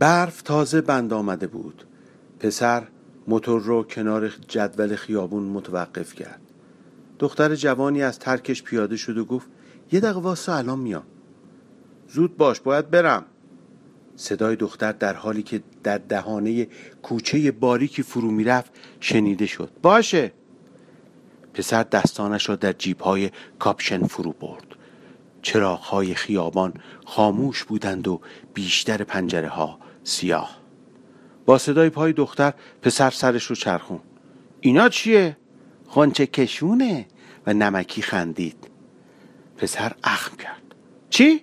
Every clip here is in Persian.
برف تازه بند آمده بود. پسر موتور رو کنار جدول خیابون متوقف کرد. دختر جوانی از ترکش پیاده شد و گفت یه دقیقه واسه الان میام. زود باش باید برم. صدای دختر در حالی که در دهانه کوچه باریکی فرو میرفت شنیده شد. باشه. پسر دستانش را در جیب‌های کاپشن فرو برد. چراغ‌های خیابان خاموش بودند و بیشتر پنجره‌ها سیاه. با صدای پای دختر پسر سرش رو چرخون. اینا چیه؟ غنچه کشونه. و نمکی خندید. پسر اخم کرد. چی؟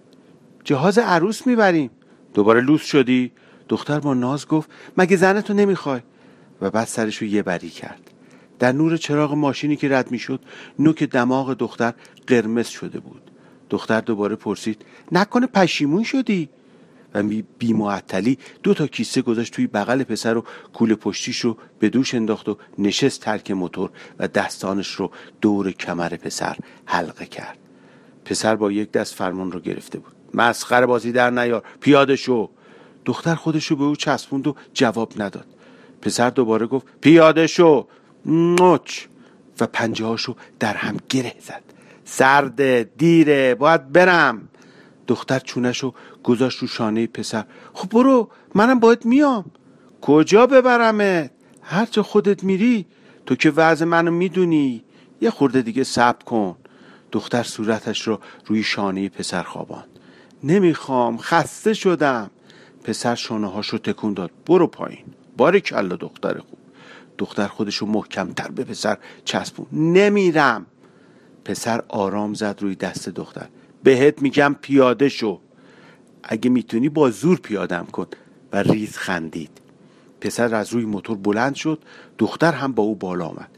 جهاز عروس میبریم. دوباره لوس شدی؟ دختر با ناز گفت مگه زنتو نمیخوای؟ و بعد سرشو یه بری کرد. در نور چراغ ماشینی که رد میشد نوک دماغ دختر قرمز شده بود. دختر دوباره پرسید نکنه پشیمون شدی؟ و بی معطلی 2 کیسه گذاشت توی بغل پسر و کوله پشتیش رو به دوش انداخت و نشست ترک موتور و دستانش رو دور کمر پسر حلقه کرد. پسر با یک دست فرمان رو گرفته بود. مسخره بازی در نیار، پیاده شو. دختر خودش رو به او چسبوند و جواب نداد. پسر دوباره گفت پیاده شو. نوچ. و پنجه هاشو در هم گره زد. سرده، دیره، باید برم. دختر چونشو گذاشت رو شانه پسر. خب برو، منم باید میام. کجا ببرمت؟ هر جا خودت میری. تو که وضع منو میدونی. یه خورده دیگه صبر کن. دختر صورتش رو روی شانه پسر خواباند. نمیخوام، خسته شدم. پسر شانه هاشو تکون داد. برو پایین. باریکلا دختر خوب. دختر خودشو محکمتر به پسر چسبون. نمیرم. پسر آرام زد روی دست دختر. بهت میگم پیاده شو. اگه میتونی با زور پیادم کن. و ریز خندید. پسر از روی موتور بلند شد. دختر هم با او بالا آمد.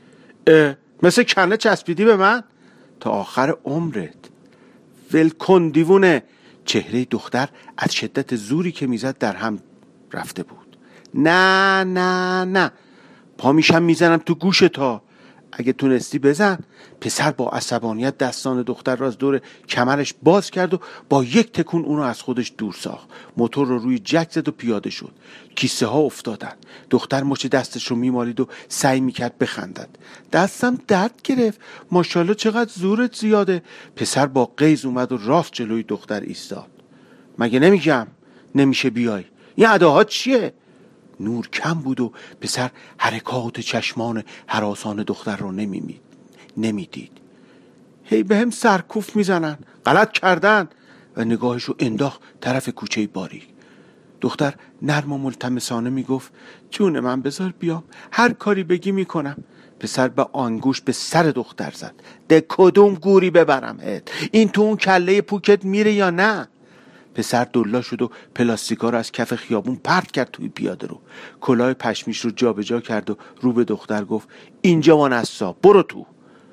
مثل کنه چسبیدی به من؟ تا آخر عمرت. ول کن دیوونه. چهره دختر از شدت زوری که میزد در هم رفته بود. نه نه نه. پا میشم میزنم تو گوشتا. اگه تونستی بزن. پسر با عصبانیت دستان دختر را از دور کمرش باز کرد و با یک تکون اونو از خودش دور ساخت. موتور رو روی جک زد و پیاده شد. کیسه ها افتادن. دختر مچ دستش رو میمالید و سعی میکرد بخندد. دستم درد گرفت. ماشاءالله چقدر زورت زیاده. پسر با غیظ اومد و راست جلوی دختر ایستاد. مگه نمیگم نمیشه بیای؟ این اداها چیه؟ نور کم بود و پسر حرکات چشمان هراسان دختر رو نمیدید. هی به هم سرکوف میزنن. غلط کردن. و نگاهش رو انداخت طرف کوچه باریک. دختر نرم و ملتمسانه میگفت جون من بذار بیام. هر کاری بگی میکنم. پسر به آنگوش به سر دختر زد. ده کدوم گوری ببرمت؟ این تو اون کله پوکت میره یا نه؟ پسر دلا شد و پلاستیکا رو از کف خیابون پرت کرد توی پیاده رو. کلاه پشمیش رو جابجا کرد و رو به دختر گفت اینجا وانسا، برو تو.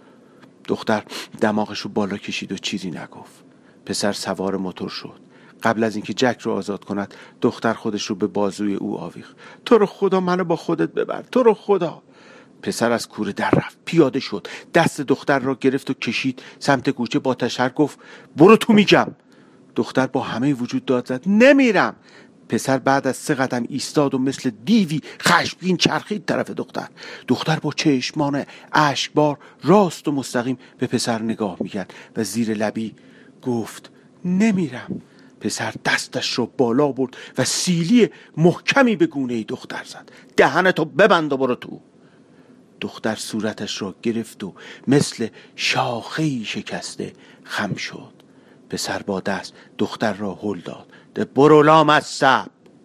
دختر دماغش رو بالا کشید و چیزی نگفت. پسر سوار موتور شد. قبل از اینکه جک رو آزاد کند دختر خودش رو به بازوی او آویخت. تو رو خدا منو با خودت ببر. تو رو خدا. پسر از کوره در رفت. پیاده شد. دست دختر را گرفت و کشید سمت کوچه. با تشر گفت برو تو میگم. دختر با همه وجود داد زد نمیرم. پسر بعد از 3 قدم ایستاد و مثل دیوی خشمگین چرخید طرف دختر. دختر با چشمان اشکبار راست و مستقیم به پسر نگاه میکرد و زیر لبی گفت نمیرم. پسر دستش رو بالا برد و سیلی محکمی به گونه دختر زد. دهنتو ببند و برو تو. دختر صورتش را گرفت و مثل شاخه‌ای شکسته خم شد. پسر با دست دختر را هل داد. ده برو لامصب.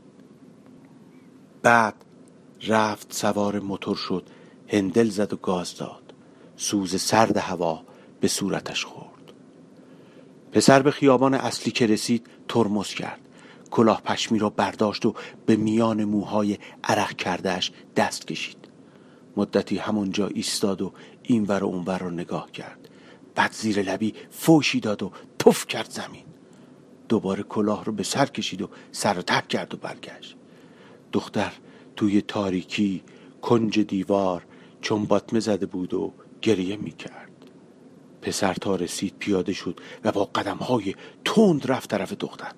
بعد رفت سوار موتور شد. هندل زد و گاز داد. سوز سرد هوا به صورتش خورد. پسر به خیابان اصلی که رسید ترمز کرد. کلاه پشمی را برداشت و به میان موهای عرق کردهش دست کشید. مدتی همونجا ایستاد و اینور و اونور را نگاه کرد. بعد زیر لبی فوشی داد و پف کرد زمین. دوباره کلاه رو به سر کشید و سر رو تپ کرد و برگشت. دختر توی تاریکی کنج دیوار چون باطمه زده بود و گریه میکرد. پسر تا رسید پیاده شد و با قدم‌های تند رفت طرف دختر.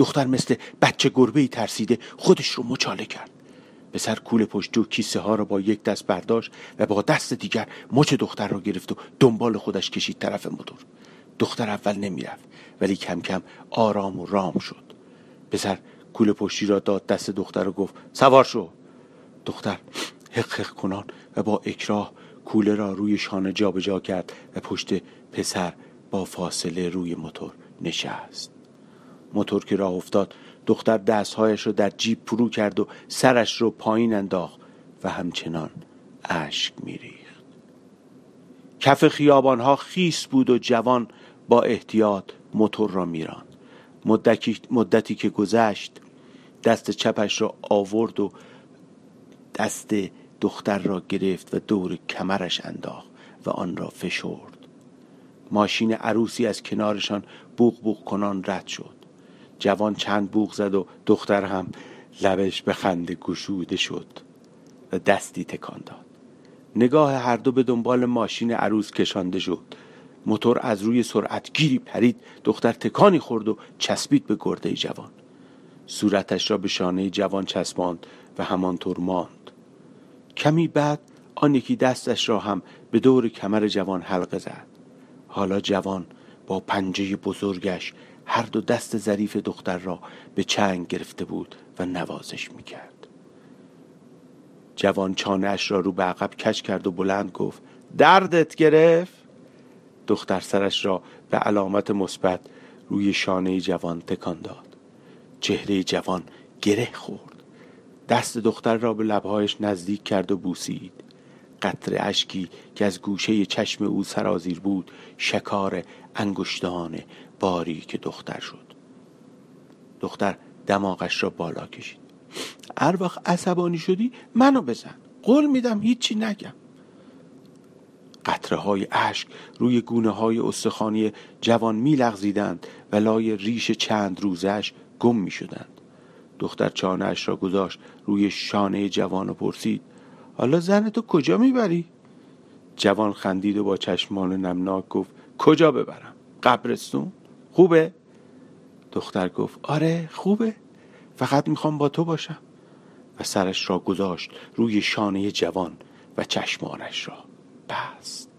دختر مثل بچه گربه‌ای ترسیده خودش رو مچاله کرد. پسر کوله پشتی و کیسه ها را با یک دست برداشت و با دست دیگر مچ دختر را گرفت و دنبال خودش کشید طرف موتور. دختر اول نمیرفت ولی کم کم آرام و رام شد. پسر کوله پشتی را داد دست دختر و گفت سوار شو. دختر حق حق کنان و با اکراه کوله را روی شانه جابجا کرد و پشت پسر با فاصله روی موتور نشست. موتور که راه افتاد دختر دستهایش را در جیب فرو کرد و سرش رو پایین انداخت و همچنان اشک میریخت. کف خیابانها خیس بود و جوان با احتیاط موتور را میراند. مدتی که گذشت دست چپش را آورد و دست دختر را گرفت و دور کمرش انداخت و آن را فشرد. ماشین عروسی از کنارشان بوق بوق کنان رد شد. جوان چند بوق زد و دختر هم لبش به خنده گشوده شد و دستی تکان داد. نگاه هر دو به دنبال ماشین عروس کشانده شد. موتور از روی سرعتگیری پرید. دختر تکانی خورد و چسبید به گرده جوان. صورتش را به شانه جوان چسباند و همانطور ماند. کمی بعد آن یکی دستش را هم به دور کمر جوان حلقه زد. حالا جوان با پنجه بزرگش هر دو دست ظریف دختر را به چنگ گرفته بود و نوازش میکرد. جوان چانه‌اش را رو به عقب کج کرد و بلند گفت دردت گرفت؟ دختر سرش را به علامت مثبت روی شانه جوان تکان داد. چهره جوان گره خورد. دست دختر را به لبهایش نزدیک کرد و بوسید. قطره اشکی که از گوشه چشم او سرازیر بود شکار انگشتان باریک دختر شد. دختر دماغش را بالا کشید. هر وقت عصبانی شدی منو بزن، قول میدم هیچی نگم. قطره های اشک روی گونه های استخوانی جوان می لغزیدند و لای ریش چند روزش گم می شدند. دختر چانه‌اش را گذاشت روی شانه جوان و پرسید حالا زنتو کجا میبری؟ جوان خندید و با چشمان نمناک گفت کجا ببرم؟ قبرستون؟ خوبه؟ دختر گفت آره خوبه، فقط میخوام با تو باشم و سرش را گذاشت روی شانه جوان و چشمانش را بست.